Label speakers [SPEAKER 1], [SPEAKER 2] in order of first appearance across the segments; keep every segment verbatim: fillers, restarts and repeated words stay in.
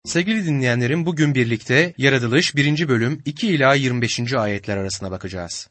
[SPEAKER 1] Sevgili dinleyenlerim, bugün birlikte Yaratılış birinci bölüm iki ila yirmi beşinci ayetler arasına bakacağız.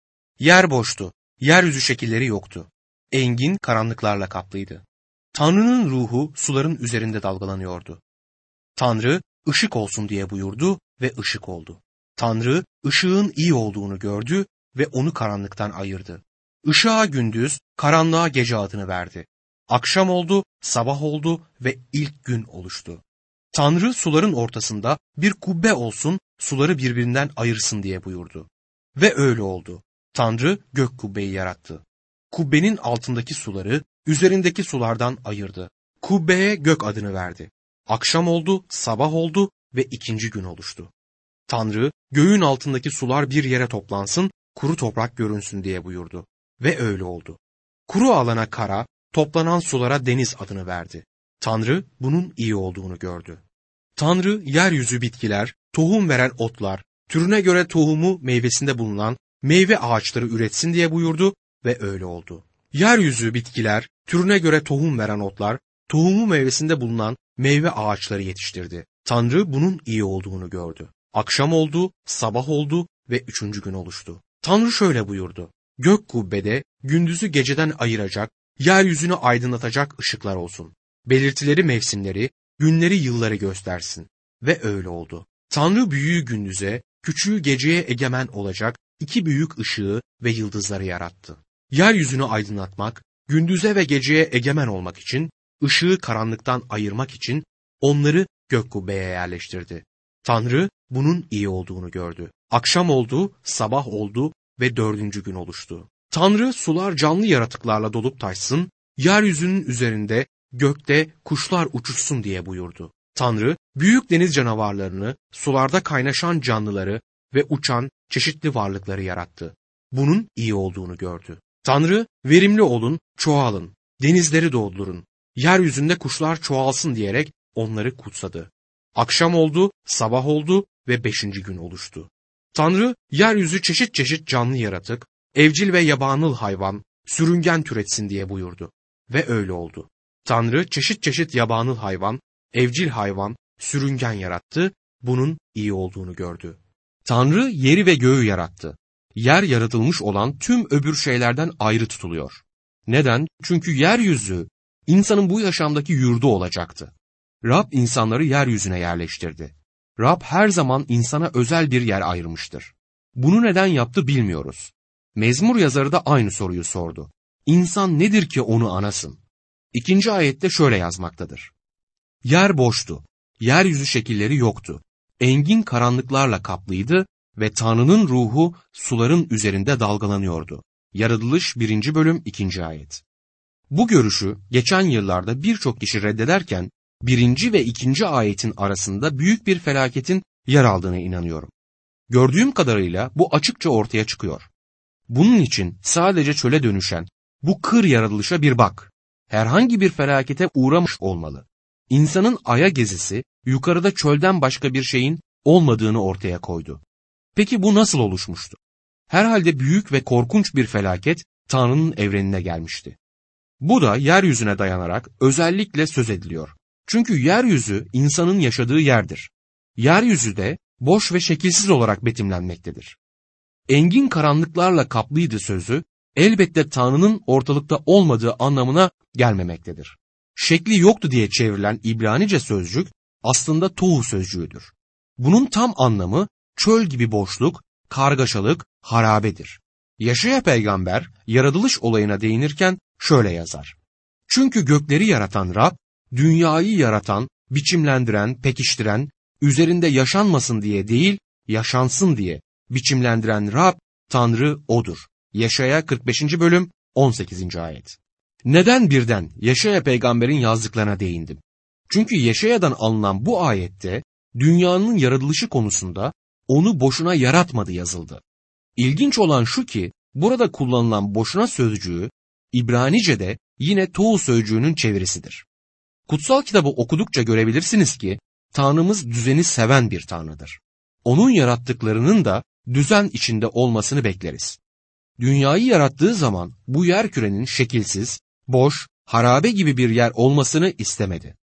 [SPEAKER 1] Yer boştu, yeryüzü şekilleri yoktu. Engin karanlıklarla kaplıydı. Tanrı'nın ruhu suların üzerinde dalgalanıyordu. Tanrı ışık olsun diye buyurdu ve ışık oldu. Tanrı ışığın iyi olduğunu gördü ve onu karanlıktan ayırdı. Işığa gündüz, karanlığa gece adını verdi. Akşam oldu, sabah oldu ve ilk gün oluştu. Tanrı suların ortasında bir kubbe olsun, suları birbirinden ayırsın diye buyurdu. Ve öyle oldu. Tanrı gök kubbeyi yarattı. Kubbenin altındaki suları üzerindeki sulardan ayırdı. Kubbeye gök adını verdi. Akşam oldu, sabah oldu ve ikinci gün oluştu. Tanrı göğün altındaki sular bir yere toplansın, kuru toprak görünsün diye buyurdu. Ve öyle oldu. Kuru alana kara, toplanan sulara deniz adını verdi. Tanrı bunun iyi olduğunu gördü. Tanrı yeryüzü bitkiler, tohum veren otlar, türüne göre tohumu meyvesinde bulunan meyve ağaçları üretsin diye buyurdu ve öyle oldu. Yeryüzü bitkiler, türüne göre tohum veren otlar, tohumu meyvesinde bulunan meyve ağaçları yetiştirdi. Tanrı bunun iyi olduğunu gördü. Akşam oldu, sabah oldu ve üçüncü gün oluştu. Tanrı şöyle buyurdu. Gök kubbede gündüzü geceden ayıracak, yeryüzünü aydınlatacak ışıklar olsun. Belirtileri mevsimleri, günleri yılları göstersin. Ve öyle oldu. Tanrı büyüğü gündüze, küçüğü geceye egemen olacak iki büyük ışığı ve yıldızları yarattı. Yeryüzünü aydınlatmak, gündüze ve geceye egemen olmak için, ışığı karanlıktan ayırmak için onları gök kubbeye yerleştirdi. Tanrı bunun iyi olduğunu gördü. Akşam oldu, sabah oldu ve dördüncü gün oluştu. Tanrı sular canlı yaratıklarla dolup taşsın, yeryüzünün üzerinde, gökte kuşlar uçuşsun diye buyurdu. Tanrı büyük deniz canavarlarını, sularda kaynaşan canlıları ve uçan çeşitli varlıkları yarattı. Bunun iyi olduğunu gördü. Tanrı verimli olun, çoğalın, denizleri doldurun, yeryüzünde kuşlar çoğalsın diyerek onları kutsadı. Akşam oldu, sabah oldu ve beşinci gün oluştu. Tanrı yeryüzü çeşit çeşit canlı yaratık, evcil ve yabanıl hayvan, sürüngen türetsin diye buyurdu. Ve öyle oldu. Tanrı çeşit çeşit yabanıl hayvan, evcil hayvan, sürüngen yarattı, bunun iyi olduğunu gördü. Tanrı yeri ve göğü yarattı. Yer yaratılmış olan tüm öbür şeylerden ayrı tutuluyor. Neden? Çünkü yeryüzü insanın bu yaşamdaki yurdu olacaktı. Rab insanları yeryüzüne yerleştirdi. Rab her zaman insana özel bir yer ayırmıştır. Bunu neden yaptı bilmiyoruz. Mezmur yazarı da aynı soruyu sordu. İnsan nedir ki onu anasın? İkinci ayette şöyle yazmaktadır. Yer boştu, yeryüzü şekilleri yoktu. Engin karanlıklarla kaplıydı ve Tanrı'nın ruhu suların üzerinde dalgalanıyordu. Yaratılış birinci bölüm ikinci ayet. Bu görüşü geçen yıllarda birçok kişi reddederken birinci ve ikinci ayetin arasında büyük bir felaketin yer aldığına inanıyorum. Gördüğüm kadarıyla bu açıkça ortaya çıkıyor. Bunun için sadece çöle dönüşen bu kır yaratılışa bir bak. Herhangi bir felakete uğramış olmalı. İnsanın aya gezisi yukarıda çölden başka bir şeyin olmadığını ortaya koydu. Peki bu nasıl oluşmuştu? Herhalde büyük ve korkunç bir felaket Tanrı'nın evrenine gelmişti. Bu da yeryüzüne dayanarak özellikle söz ediliyor. Çünkü yeryüzü insanın yaşadığı yerdir. Yeryüzü de boş ve şekilsiz olarak betimlenmektedir. Engin karanlıklarla kaplıydı sözü, elbette Tanrı'nın ortalıkta olmadığı anlamına gelmemektedir. Şekli yoktu diye çevrilen İbranice sözcük aslında tohu sözcüğüdür. Bunun tam anlamı çöl gibi boşluk, kargaşalık, harabedir. Yaşaya peygamber yaratılış olayına değinirken şöyle yazar. Çünkü gökleri yaratan Rab, dünyayı yaratan, biçimlendiren, pekiştiren, üzerinde yaşanmasın diye değil, yaşansın diye biçimlendiren Rab, Tanrı O'dur. Yaşaya kırk beşinci bölüm on sekizinci ayet. Neden birden Yaşaya peygamberin yazdıklarına değindim? Çünkü Yaşaya'dan alınan bu ayette dünyanın yaratılışı konusunda onu boşuna yaratmadı yazıldı. İlginç olan şu ki burada kullanılan boşuna sözcüğü İbranice'de yine tohu sözcüğünün çevirisidir. Kutsal kitabı okudukça görebilirsiniz ki Tanrımız düzeni seven bir Tanrıdır. Onun yarattıklarının da düzen içinde olmasını bekleriz. Dünyayı yarattığı zaman bu yerkürenin şekilsiz, boş, harabe gibi bir yer olmasını istemedi.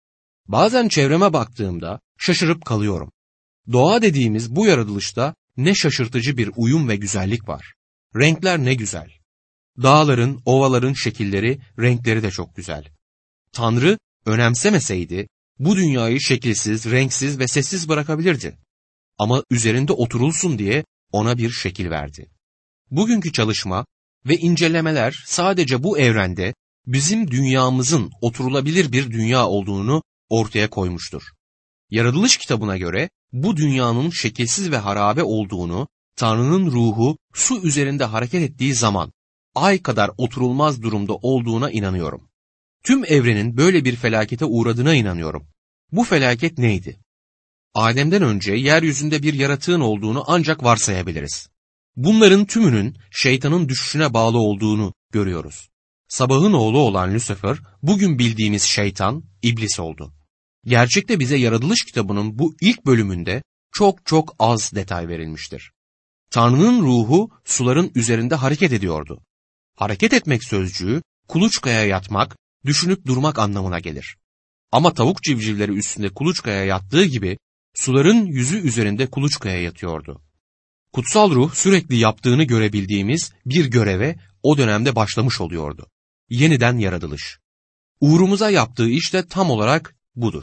[SPEAKER 1] Bazen çevreme baktığımda şaşırıp kalıyorum. Doğa dediğimiz bu yaratılışta ne şaşırtıcı bir uyum ve güzellik var. Renkler ne güzel. Dağların, ovaların şekilleri, renkleri de çok güzel. Tanrı önemsemeseydi bu dünyayı şekilsiz, renksiz ve sessiz bırakabilirdi. Ama üzerinde oturulsun diye ona bir şekil verdi. Bugünkü çalışma ve incelemeler sadece bu evrende bizim dünyamızın oturulabilir bir dünya olduğunu ortaya koymuştur. Yaratılış kitabına göre bu dünyanın şekilsiz ve harabe olduğunu, Tanrı'nın ruhu su üzerinde hareket ettiği zaman ay kadar oturulmaz durumda olduğuna inanıyorum. Tüm evrenin böyle bir felakete uğradığına inanıyorum. Bu felaket neydi? Adem'den önce yeryüzünde bir yaratığın olduğunu ancak varsayabiliriz. Bunların tümünün şeytanın düşüşüne bağlı olduğunu görüyoruz. Sabahın oğlu olan Lucifer, bugün bildiğimiz şeytan, iblis oldu. Gerçekte bize yaratılış kitabının bu ilk bölümünde çok çok az detay verilmiştir. Tanrı'nın ruhu suların üzerinde hareket ediyordu. Hareket etmek sözcüğü kuluçkaya yatmak, düşünüp durmak anlamına gelir. Ama tavuk civcivleri üstünde kuluçkaya yattığı gibi suların yüzü üzerinde kuluçkaya yatıyordu. Kutsal ruh sürekli yaptığını görebildiğimiz bir göreve o dönemde başlamış oluyordu. Yeniden yaratılış. Uğrumuza yaptığı iş de tam olarak budur.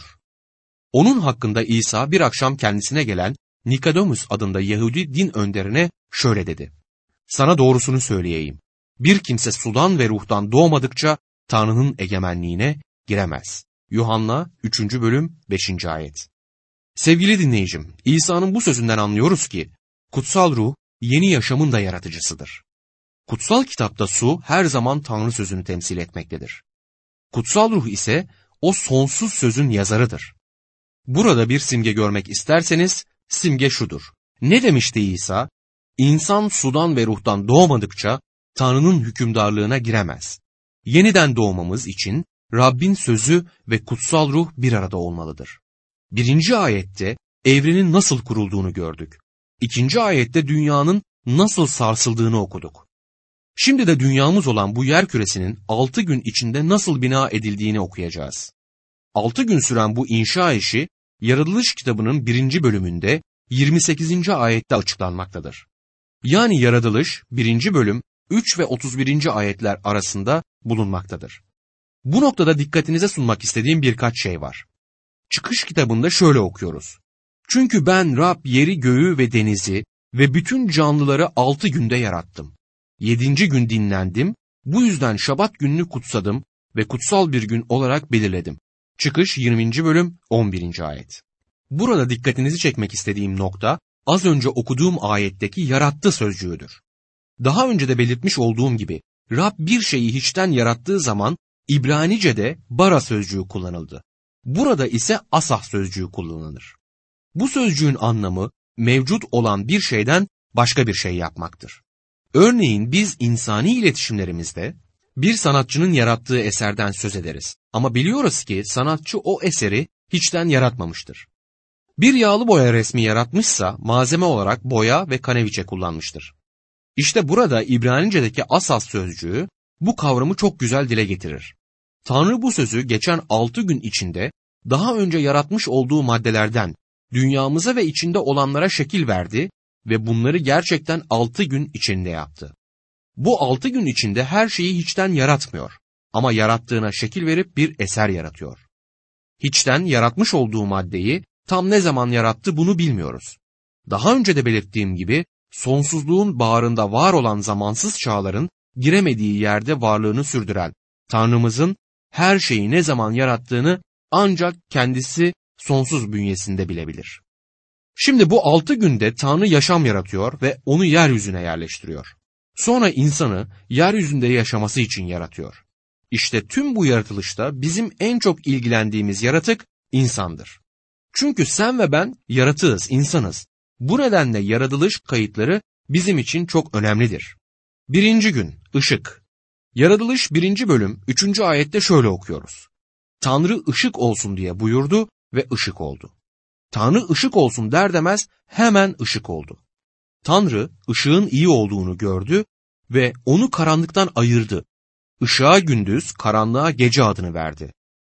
[SPEAKER 1] Onun hakkında İsa bir akşam kendisine gelen Nikodemus adında Yahudi din önderine şöyle dedi. Sana doğrusunu söyleyeyim. Bir kimse sudan ve ruhtan doğmadıkça Tanrı'nın egemenliğine giremez. Yuhanna üçüncü bölüm beşinci ayet. Sevgili dinleyicim, İsa'nın bu sözünden anlıyoruz ki kutsal ruh yeni yaşamın da yaratıcısıdır. Kutsal kitapta su her zaman Tanrı sözünü temsil etmektedir. Kutsal ruh ise o sonsuz sözün yazarıdır. Burada bir simge görmek isterseniz simge şudur. Ne demişti İsa? İnsan sudan ve ruhtan doğmadıkça Tanrı'nın hükümdarlığına giremez. Yeniden doğmamız için Rabbin sözü ve kutsal ruh bir arada olmalıdır. Birinci ayette evrenin nasıl kurulduğunu gördük. İkinci ayette dünyanın nasıl sarsıldığını okuduk. Şimdi de dünyamız olan bu yer küresinin altı gün içinde nasıl bina edildiğini okuyacağız. Altı gün süren bu inşa işi Yaratılış kitabının birinci bölümünde yirmi sekizinci ayette açıklanmaktadır. Yani yaratılış birinci bölüm üç ve otuz birinci ayetler arasında bulunmaktadır. Bu noktada dikkatinize sunmak istediğim birkaç şey var. Çıkış kitabında şöyle okuyoruz. Çünkü ben Rab yeri göğü ve denizi ve bütün canlıları altı günde yarattım. Yedinci gün dinlendim, bu yüzden Şabat gününü kutsadım ve kutsal bir gün olarak belirledim. Çıkış yirminci bölüm on birinci ayet. Burada dikkatinizi çekmek istediğim nokta az önce okuduğum ayetteki yarattı sözcüğüdür. Daha önce de belirtmiş olduğum gibi Rab bir şeyi hiçten yarattığı zaman İbranice'de bara sözcüğü kullanıldı. Burada ise asah sözcüğü kullanılır. Bu sözcüğün anlamı mevcut olan bir şeyden başka bir şey yapmaktır. Örneğin biz insani iletişimlerimizde bir sanatçının yarattığı eserden söz ederiz. Ama biliyoruz ki sanatçı o eseri hiçten yaratmamıştır. Bir yağlı boya resmi yaratmışsa malzeme olarak boya ve kaneviçe kullanmıştır. İşte burada İbranice'deki asas sözcüğü bu kavramı çok güzel dile getirir. Tanrı bu sözü geçen altı gün içinde daha önce yaratmış olduğu maddelerden dünyamıza ve içinde olanlara şekil verdi ve bunları gerçekten altı gün içinde yaptı. Bu altı gün içinde her şeyi hiçten yaratmıyor ama yarattığına şekil verip bir eser yaratıyor. Hiçten yaratmış olduğu maddeyi tam ne zaman yarattı bunu bilmiyoruz. Daha önce de belirttiğim gibi sonsuzluğun bağrında var olan zamansız çağların giremediği yerde varlığını sürdüren Tanrımızın her şeyi ne zaman yarattığını ancak kendisi sonsuz bünyesinde bilebilir. Şimdi bu altı günde Tanrı yaşam yaratıyor ve onu yeryüzüne yerleştiriyor. Sonra insanı yeryüzünde yaşaması için yaratıyor. İşte tüm bu yaratılışta bizim en çok ilgilendiğimiz yaratık insandır. Çünkü sen ve ben yaratığız, insanız. Bu nedenle yaratılış kayıtları bizim için çok önemlidir. Birinci gün, ışık. Yaratılış birinci bölüm, üçüncü ayette şöyle okuyoruz. Tanrı ışık olsun diye buyurdu ve ışık oldu. Tanrı ışık olsun der demez hemen ışık oldu. Tanrı ışığın iyi olduğunu gördü ve onu karanlıktan ayırdı. Işığa gündüz, karanlığa gece adını verdi.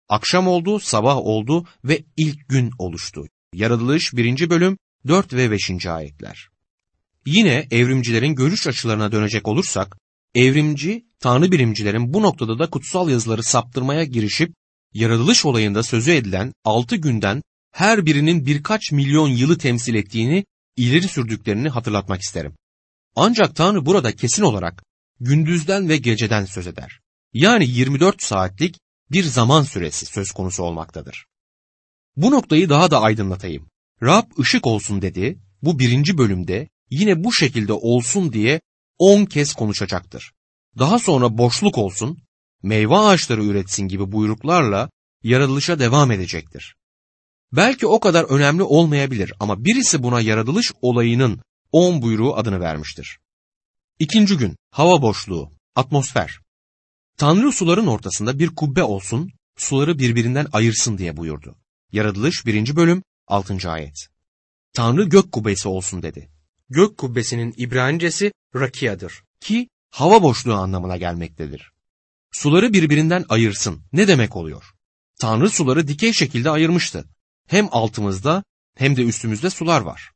[SPEAKER 1] Akşam oldu, sabah oldu ve ilk gün oluştu. Yaratılış birinci bölüm dört ve beşinci ayetler. Yine evrimcilerin görüş açılarına dönecek olursak, evrimci, tanrı bilimcilerin bu noktada da kutsal yazıları saptırmaya girişip, yaratılış olayında sözü edilen altı günden her birinin birkaç milyon yılı temsil ettiğini ileri sürdüklerini hatırlatmak isterim. Ancak Tanrı burada kesin olarak gündüzden ve geceden söz eder. Yani yirmi dört saatlik bir zaman süresi söz konusu olmaktadır. Bu noktayı daha da aydınlatayım. Rab ışık olsun dedi, bu birinci bölümde yine bu şekilde olsun diye on kez konuşacaktır. Daha sonra boşluk olsun, meyve ağaçları üretsin gibi buyruklarla yaratılışa devam edecektir. Belki o kadar önemli olmayabilir ama birisi buna yaratılış olayının on buyruğu adını vermiştir. İkinci gün, hava boşluğu, atmosfer. Tanrı suların ortasında bir kubbe olsun, suları birbirinden ayırsın diye buyurdu. Yaratılış birinci bölüm altıncı ayet. Tanrı gök kubbesi olsun dedi. Gök kubbesinin İbranicesi rakiya'dır ki hava boşluğu anlamına gelmektedir. Suları birbirinden ayırsın ne demek oluyor? Tanrı suları dikey şekilde ayırmıştı. Hem altımızda hem de üstümüzde sular var.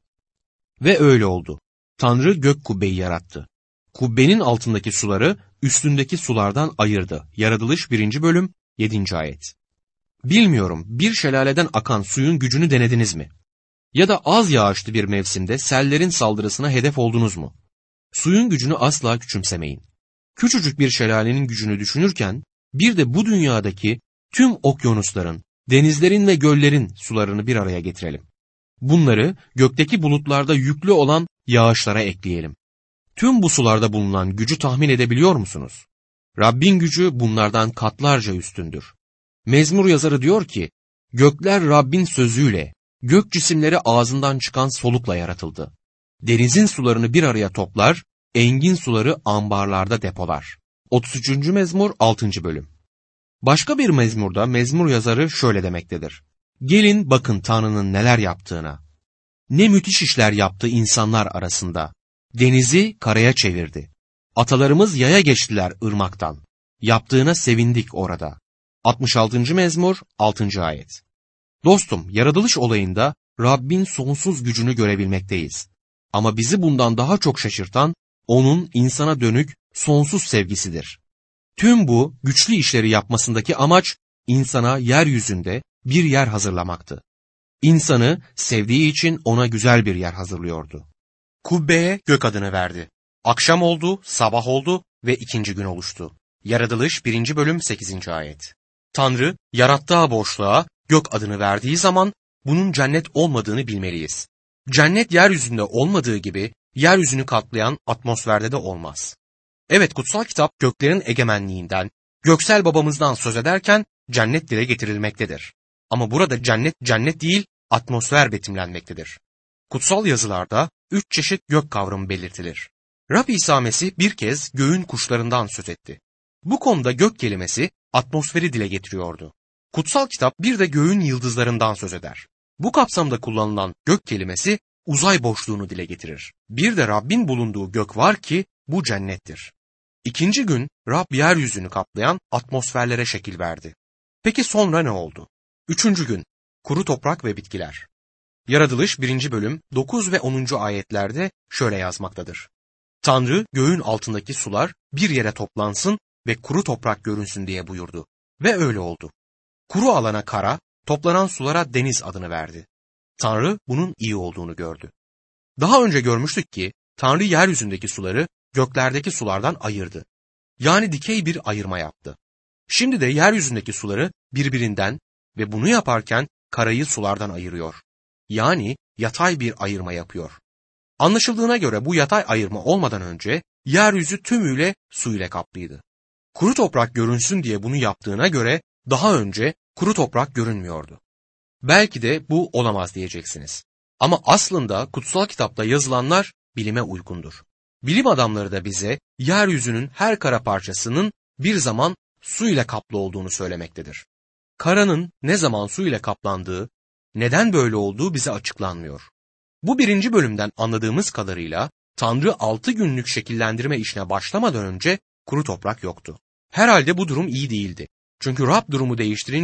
[SPEAKER 1] Ve öyle oldu. Tanrı gök kubbeyi yarattı. Kubbenin altındaki suları üstündeki sulardan ayırdı. Yaratılış birinci bölüm yedinci ayet. Bilmiyorum, bir şelaleden akan suyun gücünü denediniz mi? Ya da az yağışlı bir mevsimde sellerin saldırısına hedef oldunuz mu? Suyun gücünü asla küçümsemeyin. Küçücük bir şelalenin gücünü düşünürken bir de bu dünyadaki tüm okyanusların, denizlerin ve göllerin sularını bir araya getirelim. Bunları gökteki bulutlarda yüklü olan yağışlara ekleyelim. Tüm bu sularda bulunan gücü tahmin edebiliyor musunuz? Rabbin gücü bunlardan katlarca üstündür. Mezmur yazarı diyor ki, gökler Rabbin sözüyle, gök cisimleri ağzından çıkan solukla yaratıldı. Denizin sularını bir araya toplar, engin suları ambarlarda depolar. otuz üçüncü mezmur altıncı bölüm. Başka bir mezmurda mezmur yazarı şöyle demektedir. Gelin bakın Tanrı'nın neler yaptığına. Ne müthiş işler yaptı insanlar arasında. Denizi karaya çevirdi. Atalarımız yaya geçtiler ırmaktan. Yaptığına sevindik orada. altmış altıncı mezmur altıncı ayet. Dostum, yaratılış olayında Rabbin sonsuz gücünü görebilmekteyiz. Ama bizi bundan daha çok şaşırtan onun insana dönük sonsuz sevgisidir. Tüm bu güçlü işleri yapmasındaki amaç insana yeryüzünde bir yer hazırlamaktı. İnsanı sevdiği için ona güzel bir yer hazırlıyordu. Kubbeye gök adını verdi. Akşam oldu, sabah oldu ve ikinci gün oluştu. Yaratılış birinci bölüm sekizinci ayet. Tanrı yarattığı boşluğa gök adını verdiği zaman bunun cennet olmadığını bilmeliyiz. Cennet yeryüzünde olmadığı gibi yeryüzünü kaplayan atmosferde de olmaz. Evet, kutsal kitap göklerin egemenliğinden, göksel babamızdan söz ederken cennet dile getirilmektedir. Ama burada cennet cennet değil, atmosfer betimlenmektedir. Kutsal yazılarda üç çeşit gök kavramı belirtilir. Rab İsa Mesih bir kez göğün kuşlarından söz etti. Bu konuda gök kelimesi atmosferi dile getiriyordu. Kutsal kitap bir de göğün yıldızlarından söz eder. Bu kapsamda kullanılan gök kelimesi uzay boşluğunu dile getirir. Bir de Rabbin bulunduğu gök var ki bu cennettir. İkinci gün Rab yeryüzünü kaplayan atmosferlere şekil verdi. Peki sonra ne oldu? Üçüncü gün kuru toprak ve bitkiler. Yaratılış birinci bölüm dokuz ve onuncu ayetlerde şöyle yazmaktadır. Tanrı göğün altındaki sular bir yere toplansın ve kuru toprak görünsün diye buyurdu. Ve öyle oldu. Kuru alana kara, toplanan sulara deniz adını verdi. Tanrı bunun iyi olduğunu gördü. Daha önce görmüştük ki Tanrı yeryüzündeki suları göklerdeki sulardan ayırdı. Yani dikey bir ayırma yaptı. Şimdi de yeryüzündeki suları birbirinden ve bunu yaparken karayı sulardan ayırıyor. Yani yatay bir ayırma yapıyor. Anlaşıldığına göre bu yatay ayırma olmadan önce yeryüzü tümüyle su ile kaplıydı. Kuru toprak görünsün diye bunu yaptığına göre daha önce kuru toprak görünmüyordu. Belki de bu olamaz diyeceksiniz. Ama aslında kutsal kitapta yazılanlar bilime uygundur. Bilim adamları da bize yeryüzünün her kara parçasının bir zaman su ile kaplı olduğunu söylemektedir. Karanın ne zaman su ile kaplandığı, neden böyle olduğu bize açıklanmıyor. Bu birinci bölümden anladığımız kadarıyla Tanrı altı günlük şekillendirme işine başlamadan önce kuru toprak yoktu. Herhalde bu durum iyi değildi. Çünkü Rab durumu değiştirince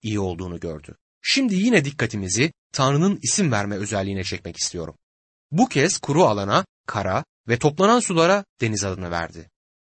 [SPEAKER 1] iyi olduğunu gördü. Şimdi yine dikkatimizi Tanrı'nın isim verme özelliğine çekmek istiyorum. Bu kez kuru alana kara ve toplanan sulara deniz adını verdi.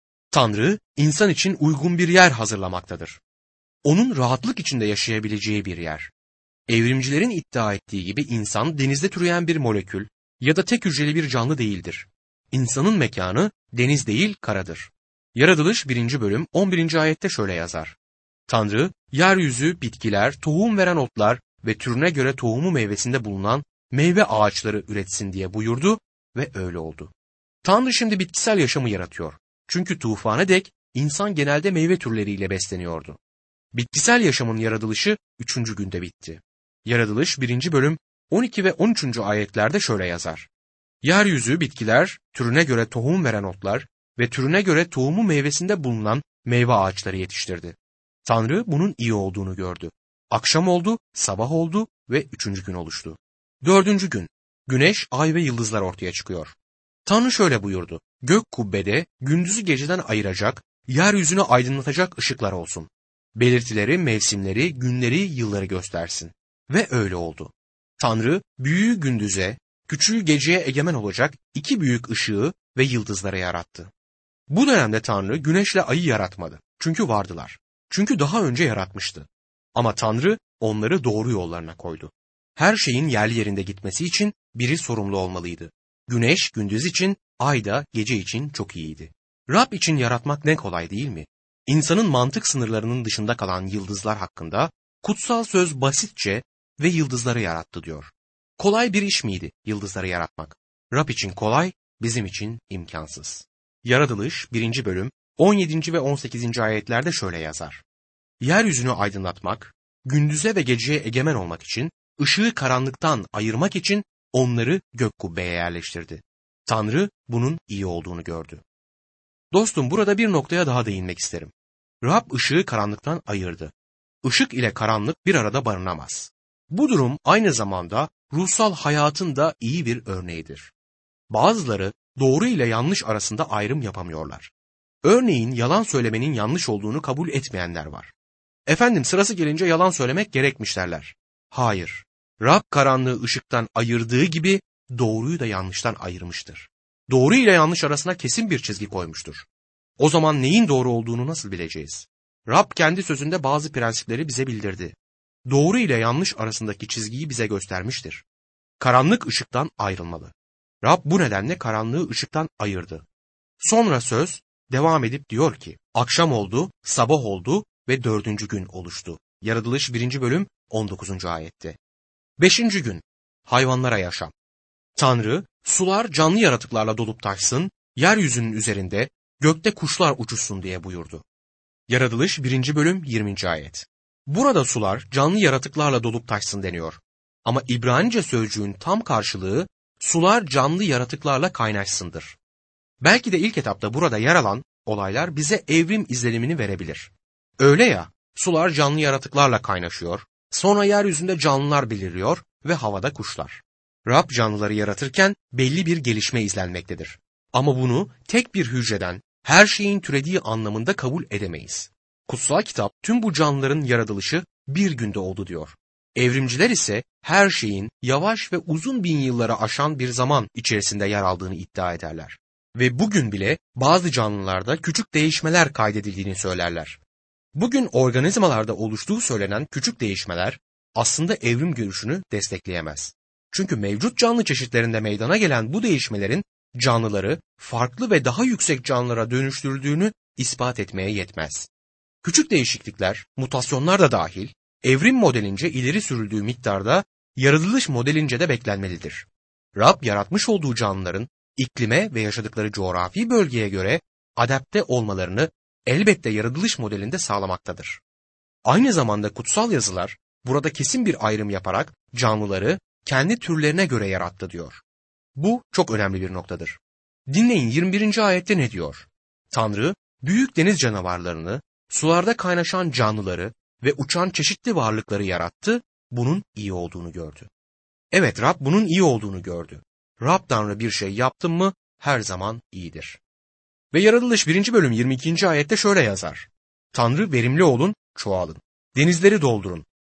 [SPEAKER 1] Tanrı insan için uygun bir yer hazırlamaktadır. Onun rahatlık içinde yaşayabileceği bir yer. Evrimcilerin iddia ettiği gibi insan denizde türeyen bir molekül ya da tek hücreli bir canlı değildir. İnsanın mekanı deniz değil karadır. Yaratılış birinci bölüm on birinci ayette şöyle yazar. Tanrı, yeryüzü, bitkiler, tohum veren otlar ve türüne göre tohumu meyvesinde bulunan meyve ağaçları üretsin diye buyurdu ve öyle oldu. Tanrı şimdi bitkisel yaşamı yaratıyor. Çünkü tufana dek insan genelde meyve türleriyle besleniyordu. Bitkisel yaşamın yaratılışı üçüncü günde bitti. Yaratılış birinci bölüm on iki ve on üçüncü ayetlerde şöyle yazar. Yeryüzü, bitkiler, türüne göre tohum veren otlar ve türüne göre tohumu meyvesinde bulunan meyve ağaçları yetiştirdi. Tanrı bunun iyi olduğunu gördü. Akşam oldu, sabah oldu ve üçüncü gün oluştu. Dördüncü gün, güneş, ay ve yıldızlar ortaya çıkıyor. Tanrı şöyle buyurdu. Gök kubbede gündüzü geceden ayıracak, yeryüzünü aydınlatacak ışıklar olsun. Belirtileri, mevsimleri, günleri, yılları göstersin. Ve öyle oldu. Tanrı büyüğü gündüze, küçüğü geceye egemen olacak iki büyük ışığı ve yıldızları yarattı. Bu dönemde Tanrı güneşle ayı yaratmadı. Çünkü vardılar. Çünkü daha önce yaratmıştı. Ama Tanrı onları doğru yollarına koydu. Her şeyin yerli yerinde gitmesi için biri sorumlu olmalıydı. Güneş gündüz için, ay da gece için çok iyiydi. Rab için yaratmak ne kolay değil mi? İnsanın mantık sınırlarının dışında kalan yıldızlar hakkında kutsal söz basitçe ve yıldızları yarattı diyor. Kolay bir iş miydi yıldızları yaratmak? Rab için kolay, bizim için imkansız. Yaratılış birinci bölüm on yedinci ve on sekizinci ayetlerde şöyle yazar. Yeryüzünü aydınlatmak, gündüze ve geceye egemen olmak için, ışığı karanlıktan ayırmak için onları gök kubbeye yerleştirdi. Tanrı bunun iyi olduğunu gördü. Dostum, burada bir noktaya daha değinmek isterim. Rab ışığı karanlıktan ayırdı. Işık ile karanlık bir arada barınamaz. Bu durum aynı zamanda ruhsal hayatın da iyi bir örneğidir. Bazıları doğru ile yanlış arasında ayrım yapamıyorlar. Örneğin yalan söylemenin yanlış olduğunu kabul etmeyenler var. Efendim, sırası gelince yalan söylemek gerekmiş derler. Hayır, Rab karanlığı ışıktan ayırdığı gibi doğruyu da yanlıştan ayırmıştır. Doğru ile yanlış arasına kesin bir çizgi koymuştur. O zaman neyin doğru olduğunu nasıl bileceğiz? Rab kendi sözünde bazı prensipleri bize bildirdi. Doğru ile yanlış arasındaki çizgiyi bize göstermiştir. Karanlık ışıktan ayrılmalı. Rab bu nedenle karanlığı ışıktan ayırdı. Sonra söz devam edip diyor ki, akşam oldu, sabah oldu ve dördüncü gün oluştu. Yaratılış birinci bölüm on dokuzuncu ayette. Beşinci gün, hayvanlara yaşam. Tanrı, sular canlı yaratıklarla dolup taşsın, yeryüzünün üzerinde gökte kuşlar uçuşsun diye buyurdu. Yaratılış birinci bölüm yirminci ayet. Burada sular canlı yaratıklarla dolup taşsın deniyor. Ama İbranice sözcüğün tam karşılığı sular canlı yaratıklarla kaynaşsındır. Belki de ilk etapta burada yer alan olaylar bize evrim izlenimini verebilir. Öyle ya, sular canlı yaratıklarla kaynaşıyor, sonra yeryüzünde canlılar beliriyor ve havada kuşlar. Rab canlıları yaratırken belli bir gelişme izlenmektedir. Ama bunu tek bir hücreden, her şeyin türediği anlamında kabul edemeyiz. Kutsal kitap tüm bu canlıların yaratılışı bir günde oldu diyor. Evrimciler ise her şeyin yavaş ve uzun bin yıllara aşan bir zaman içerisinde yer aldığını iddia ederler. Ve bugün bile bazı canlılarda küçük değişmeler kaydedildiğini söylerler. Bugün organizmalarda oluştuğu söylenen küçük değişmeler aslında evrim görüşünü destekleyemez. Çünkü mevcut canlı çeşitlerinde meydana gelen bu değişmelerin canlıları farklı ve daha yüksek canlılara dönüştürdüğünü ispat etmeye yetmez. Küçük değişiklikler, mutasyonlar da dahil, evrim modelince ileri sürüldüğü miktarda yaratılış modelince de beklenmelidir. Rab yaratmış olduğu canlıların iklime ve yaşadıkları coğrafi bölgeye göre adapte olmalarını elbette yaratılış modelinde sağlamaktadır. Aynı zamanda kutsal yazılar burada kesin bir ayrım yaparak canlıları kendi türlerine göre yarattı diyor. Bu çok önemli bir noktadır. Dinleyin yirmi birinci ayette ne diyor? Tanrı büyük deniz canavarlarını, sularda kaynaşan canlıları ve uçan çeşitli varlıkları yarattı, bunun iyi olduğunu gördü. Evet, Rab bunun iyi olduğunu gördü. Rab Tanrı bir şey yaptı mı her zaman iyidir. Ve Yaratılış birinci bölüm yirmi ikinci ayette şöyle yazar. Tanrı verimli olun, çoğalın. Denizleri doldurun,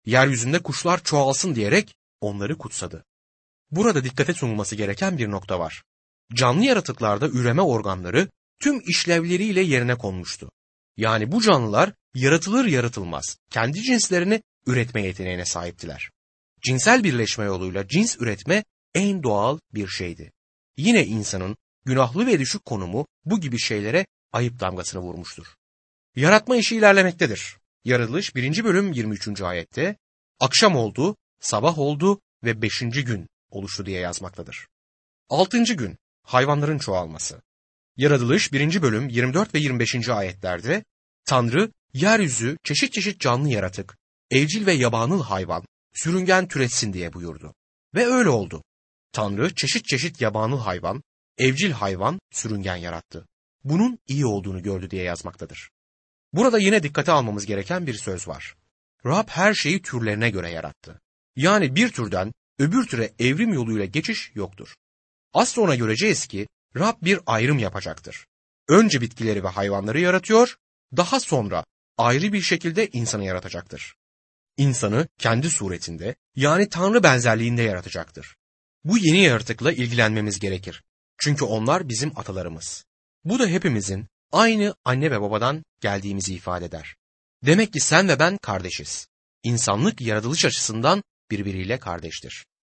[SPEAKER 1] Yeryüzünde kuşlar çoğalsın diyerek onları kutsadı. Burada dikkate sunulması gereken bir nokta var. Canlı yaratıklarda üreme organları tüm işlevleriyle yerine konmuştu. Yani bu canlılar yaratılır yaratılmaz kendi cinslerini üretme yeteneğine sahiptiler. Cinsel birleşme yoluyla cins üretme en doğal bir şeydi. Yine insanın günahlı ve düşük konumu bu gibi şeylere ayıp damgasını vurmuştur. Yaratma işi ilerlemektedir. Yaratılış birinci bölüm yirmi üçüncü ayette akşam oldu, sabah oldu ve beşinci gün oluştu diye yazmaktadır. altıncı gün hayvanların çoğalması. Yaratılış birinci bölüm yirmi dört ve yirmi beşinci ayetlerde Tanrı yeryüzü çeşit çeşit canlı yaratık, evcil ve yabanıl hayvan, sürüngen türetsin diye buyurdu. Ve öyle oldu. Tanrı çeşit çeşit yabanıl hayvan, evcil hayvan, sürüngen yarattı. Bunun iyi olduğunu gördü diye yazmaktadır. Burada yine dikkate almamız gereken bir söz var. Rab her şeyi türlerine göre yarattı. Yani bir türden öbür türe evrim yoluyla geçiş yoktur. Az sonra göreceğiz ki Rab bir ayrım yapacaktır. Önce bitkileri ve hayvanları yaratıyor, daha sonra ayrı bir şekilde insanı yaratacaktır. İnsanı kendi suretinde, yani Tanrı benzerliğinde yaratacaktır. Bu yeni yaratıkla ilgilenmemiz gerekir. Çünkü onlar bizim atalarımız. Bu da hepimizin aynı anne ve babadan geldiğimizi ifade eder. Demek ki sen ve ben kardeşiz. İnsanlık yaratılış açısından birbiriyle kardeştir.